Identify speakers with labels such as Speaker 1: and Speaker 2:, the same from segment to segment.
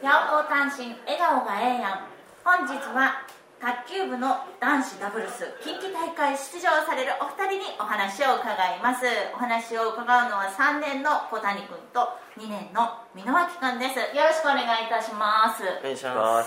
Speaker 1: 八百単身笑顔がええやん。本日は卓球部の男子ダブルス近畿大会出場されるお二人にお話を伺います。お話を伺うのは3年の小谷君と2年の箕輪君です。よろしくお願いいたします。
Speaker 2: お願いします。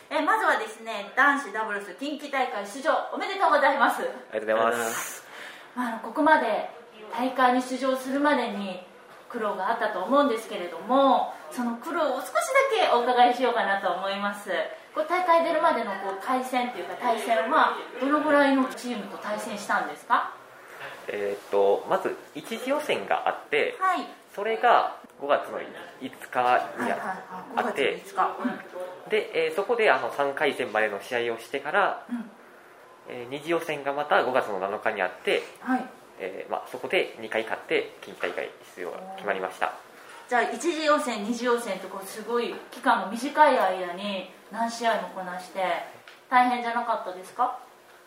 Speaker 1: まずはですね、男子ダブルス近畿大会出場おめでとうございます。
Speaker 2: ありがとうございます。
Speaker 1: ここまで大会に出場するまでに苦労があったと思うんですけれども、その苦労を少しだけお伺いしようかなと思います。大会出るまでの対戦というか対戦はどのぐらいのチームと対戦したんですか？
Speaker 2: まず一次予選があって、
Speaker 1: はい、
Speaker 2: それが5月の5日にあって、で、そこで3回戦までの試合をしてから、二次予選がまた5月の7日にあって、はい、そこで2回勝って近畿大会出場が決まりました。
Speaker 1: じゃあ一次予選二次予選とすごい期間の短い間に何試合もこなして大変じゃなかったですか？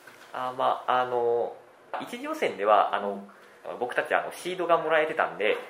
Speaker 2: 一次予選では僕たちシードがもらえてたんで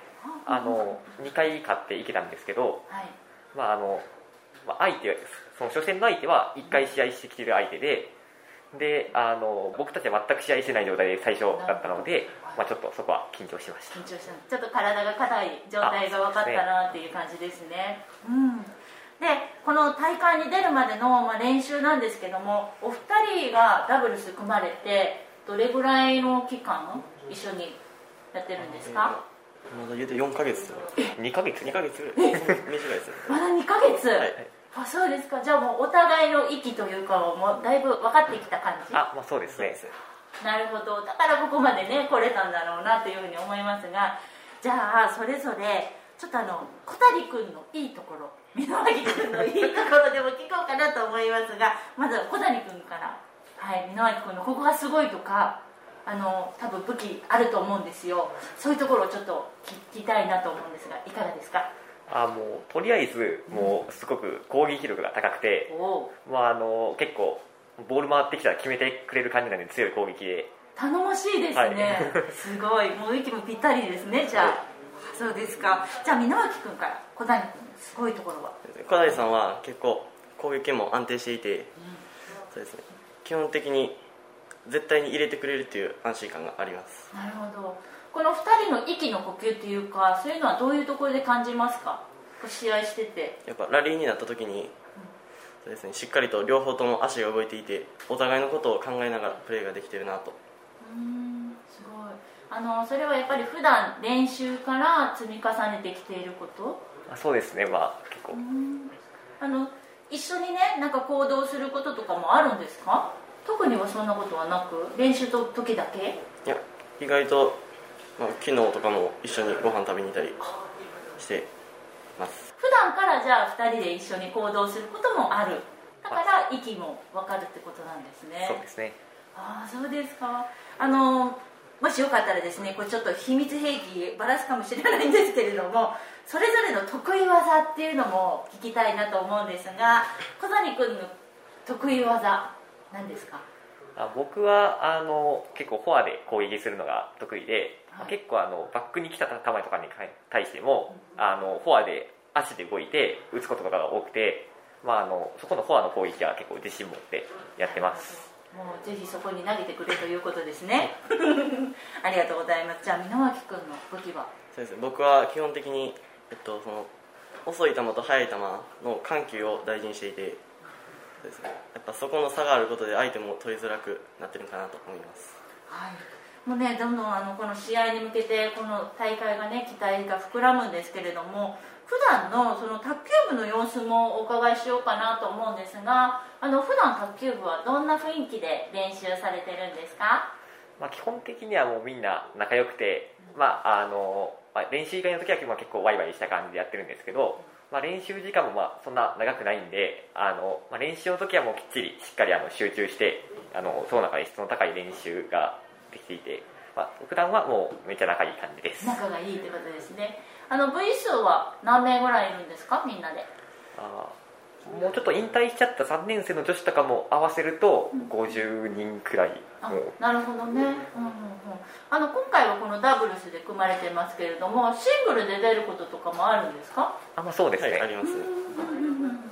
Speaker 2: 2回勝っていけたんですけど、はい、相手はその初戦の相手は1回試合してきてる相手で、僕たちは全く試合してない状態で最初だったので、ちょっとそこは緊張しました。
Speaker 1: ちょっと体が硬い状態が分かったなっていう感じですね。でこの大会に出るまでの、練習なんですけども、お二人がダブルス組まれてどれぐらいの期間一緒にやってるんですか？
Speaker 3: まだ言うて4ヶ月
Speaker 2: 2ヶ月
Speaker 3: 短いですね。
Speaker 1: まだ2ヶ月、はい、そうですか。じゃあもうお互いの息というかもうだいぶ分かってきた感じ？
Speaker 2: そうですね。
Speaker 1: なるほど。だからここまでね来れたんだろうなというふうに思いますが、じゃあそれぞれちょっと小谷君のいいところ、箕輪君のいいところでも聞こうかなと思いますが、まずは小谷君から、箕輪君のここがすごいとか多分武器あると思うんですよ。そういうところをちょっと聞きたいなと思うんですが、いかがですか？
Speaker 2: もうとりあえずもうすごく攻撃力が高くて、結構ボール回ってきたら決めてくれる感じなので強い攻撃で
Speaker 1: 頼もしいですね、はい、すごい。もう息もぴったりですね。じゃあ、はい、そうですか。じゃあ箕輪君から小谷君のすごいところは？
Speaker 3: 小谷さんは結構攻撃も安定していて、そうですね、基本的に絶対に入れてくれるという安心感があります。
Speaker 1: なるほど。この2人の息の呼吸っていうか、そういうのはどういうところで感じますか？試合してて
Speaker 3: やっぱラリーになった時に、そうですね、しっかりと両方とも足が動いていて、お互いのことを考えながらプレーができてるなと。
Speaker 1: すごい。それはやっぱり普段練習から積み重ねてきていること？
Speaker 2: そうですね、結構
Speaker 1: 一緒にねなんか行動することとかもあるんですか？特にはそんなことはなく、練習の時だけ？
Speaker 3: いや、意外と、昨日とかも一緒にご飯食べに行ったりしてます。
Speaker 1: 普段からじゃあ2人で一緒に行動することもある。だから息も分かるってことなんですね。
Speaker 2: そうですね。
Speaker 1: そうですか。もしよかったらですね、これちょっと秘密兵器ばらすかもしれないんですけれども、それぞれの得意技っていうのも聞きたいなと思うんですが、小谷君の得意技何ですか？
Speaker 2: 僕は結構フォアで攻撃するのが得意で、結構バックに来た球とかに対してもフォアで足で動いて打つこととかが多くて、そこのフォアの攻撃は結構自信持ってやってます。
Speaker 1: もうぜひそこに投げてくれということですね。ありがとうございます。じゃあ箕輪君の武器は？
Speaker 3: そうですね、僕は基本的に、その遅い球と速い球の緩急を大事にしていて、そうですね、やっぱそこの差があることで相手も取りづらくなってるかなと思います。
Speaker 1: はい、もうね、どんどんこの試合に向けてこの大会がね期待が膨らむんですけれども、普段のその卓球部の様子もお伺いしようかなと思うんですが、普段卓球部はどんな雰囲気で練習されてるんですか？
Speaker 2: 基本的にはもうみんな仲良くて、練習以外の時は結構ワイワイした感じでやってるんですけど、練習時間もそんな長くないんで、練習の時はもうきっちりしっかり集中してその中で質の高い練習ができていて、普段はもうめっちゃ仲いい感じです。
Speaker 1: 仲がいいってことですね。部員数は何名ぐらいいるんですか、みんなで？
Speaker 2: もうちょっと引退しちゃった3年生の女子とかも合わせると50人くらい。
Speaker 1: なるほどね。今回はこのダブルスで組まれてますけれども、シングルで出ることとかもあるんですか？
Speaker 2: そうですね、
Speaker 3: はい、あります。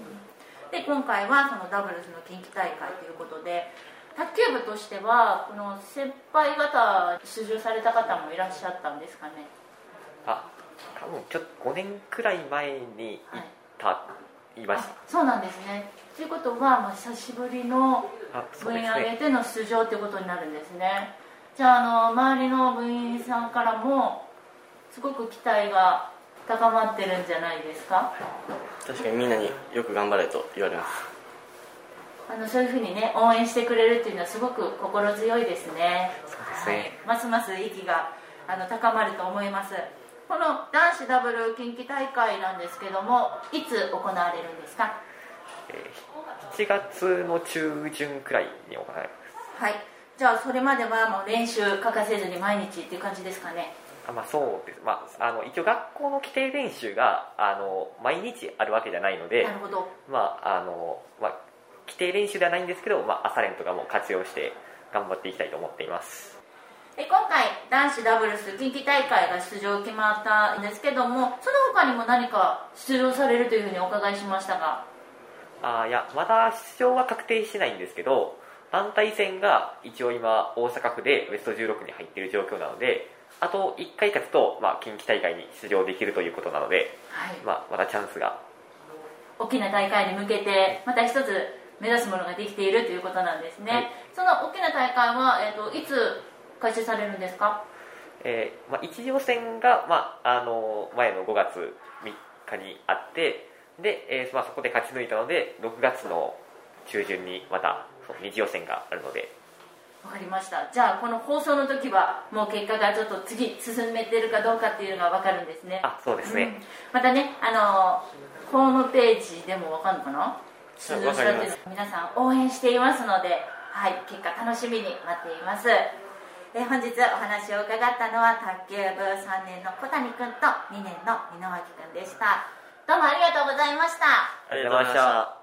Speaker 1: に今回はそのダブルスの近畿大会ということで、卓球部としてはこの先輩方出場された方もいらっしゃったんですかね。
Speaker 2: 多分ちょっと5年くらい前にいました。
Speaker 1: そうなんですね。ということは、久しぶりの部員挙げての出場ということになるんですね。じゃあ、周りの部員さんからもすごく期待が高まってるんじゃないですか。
Speaker 3: 確かにみんなによく頑張れと言われます。
Speaker 1: そういうふうにね応援してくれるっていうのはすごく心強いですね。
Speaker 2: そうですね、
Speaker 1: ますます息が高まると思います。この男子ダブル近畿大会なんですけども、いつ行われるんですか。
Speaker 2: 7月の中旬くらいに行われます。
Speaker 1: はい、じゃあそれまではもう練習欠かせずに毎日っていう感じですかね。
Speaker 2: そうです。一応学校の規定練習が毎日あるわけじゃないので、
Speaker 1: なるほど。
Speaker 2: 規定練習ではないんですけど、朝練とかも活用して頑張っていきたいと思っています。
Speaker 1: 今回男子ダブルス近畿大会が出場決まったんですけども、その他にも何か出場されるというふうにお伺いしましたが。
Speaker 2: いや、まだ出場は確定してないんですけど、団体戦が一応今大阪府でベスト16に入っている状況なので、あと1回勝つと、近畿大会に出場できるということなので、はい、まだチャンスが、
Speaker 1: 大きな大会に向けてまた一つ目指すものができているということなんですね。はい、その大きな大会は、いつ開始されるんですか。
Speaker 2: 一次予選が、前の5月3日にあって、で、そこで勝ち抜いたので6月の中旬にまた二次予選があるので。
Speaker 1: わかりました。じゃあこの放送の時はもう結果がちょっと次進めてるかどうかっていうのが分かるんですね。
Speaker 2: そうですね、
Speaker 1: またね、ホームページでも分かるのかな。
Speaker 3: 分かります。
Speaker 1: 皆さん応援していますので、はい、結果楽しみに待っています。本日お話を伺ったのは卓球部3年の小谷君と2年の箕脇君でした。どうもありがとうございました。
Speaker 3: ありがとうございました。